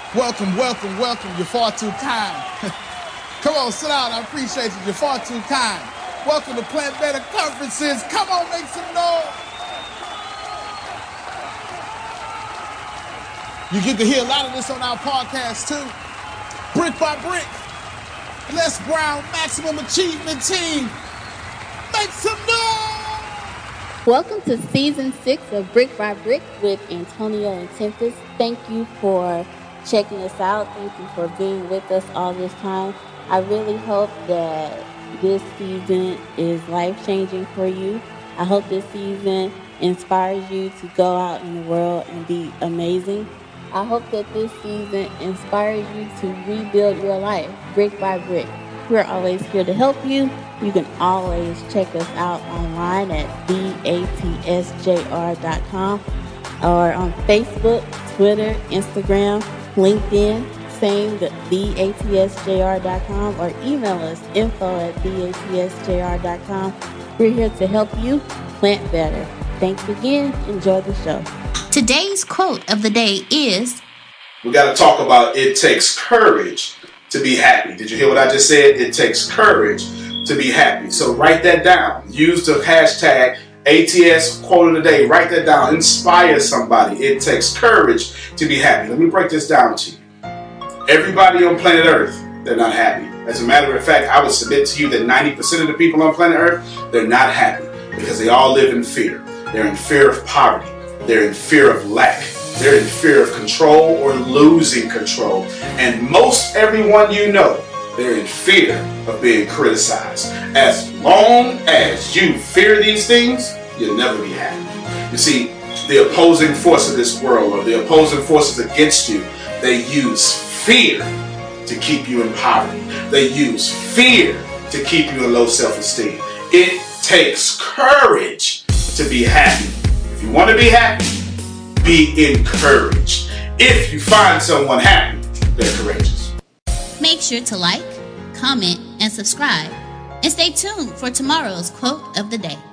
Welcome, welcome, welcome. You're far too kind. Come on, sit down. I appreciate you. You're far too kind. Welcome to Plant Better Conferences. Come on, make some noise. You get to hear a lot of this on our podcast, too. Brick by Brick. Les Brown, Maximum Achievement Team. Make some noise. Welcome to Season 6 of Brick by Brick with Antonio and Tempest. Thank you for checking us out. Thank you for being with us all this time. I really hope that this season is life-changing for you. I hope this season inspires you to go out in the world and be amazing. I hope that this season inspires you to rebuild your life brick by brick. We're always here to help you. You can always check us out online at theatsjr.com or on Facebook, Twitter, Instagram, LinkedIn, same theatsjr.com, or email us info@theatsjr.com. We're here to help you plant better. Thanks again. Enjoy the show. Today's quote of the day is, we got to talk about it takes courage to be happy. Did you hear what I just said? It takes courage to be happy. So write that down. Use the hashtag ATS quote of the day. Write that down. Inspire somebody. It takes courage to be happy. Let me break this down to you. Everybody on planet Earth, they're not happy. As a matter of fact, I would submit to you that 90% of the people on planet Earth, they're not happy because they all live in fear. They're in fear of poverty. They're in fear of lack. They're in fear of control or losing control. And most everyone you know, they're in fear of being criticized. As long as you fear these things, you'll never be happy. You see, the opposing force of this world, or the opposing forces against you, they use fear to keep you in poverty. They use fear to keep you in low self-esteem. It takes courage to be happy. If you want to be happy, be encouraged. If you find someone happy, they're courageous. make sure to like, comment, and subscribe. And stay tuned for tomorrow's quote of the day.